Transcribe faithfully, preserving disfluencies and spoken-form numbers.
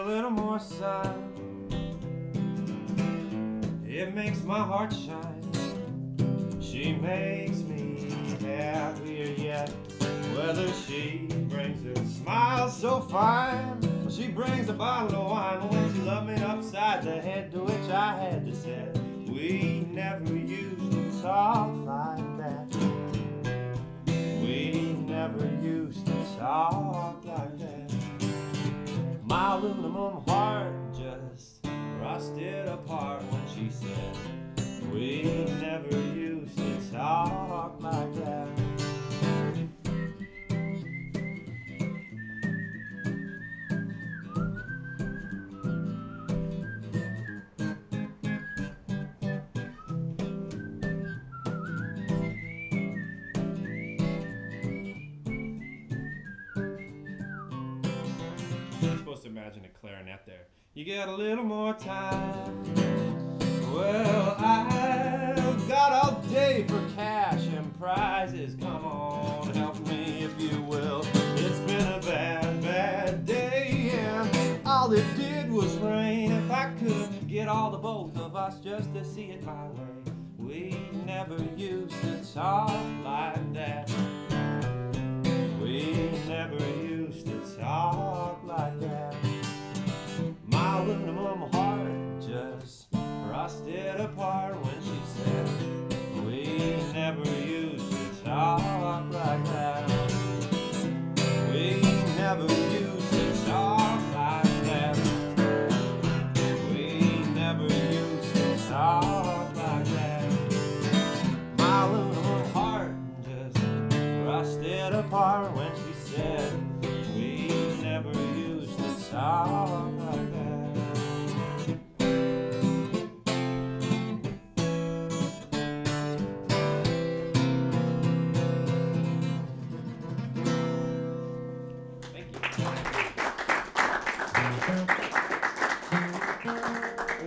a little more sun. It makes my heart shine. She makes me happier yet. Whether she brings a smile so fine, or she brings a bottle of wine, when she loved me upside the head, to which I had to say, we never used to talk like that. We never used to talk like that. My aluminum heart just rusted apart when she said, we never used to talk like that. You're supposed to imagine a clarinet there. You get a little more time. Well, I've got all day for cash and prizes. Come on, help me if you will. It's been a bad, bad day, and all it did was rain. If I could get all the both of us just to see it my way. We never used to talk like that. We never used to talk like that. My aluminum heart just rusted apart when she said, we never used to talk like that. We never used to talk like that. We never used to talk like that. My aluminum heart just rusted apart when she said, we never used to talk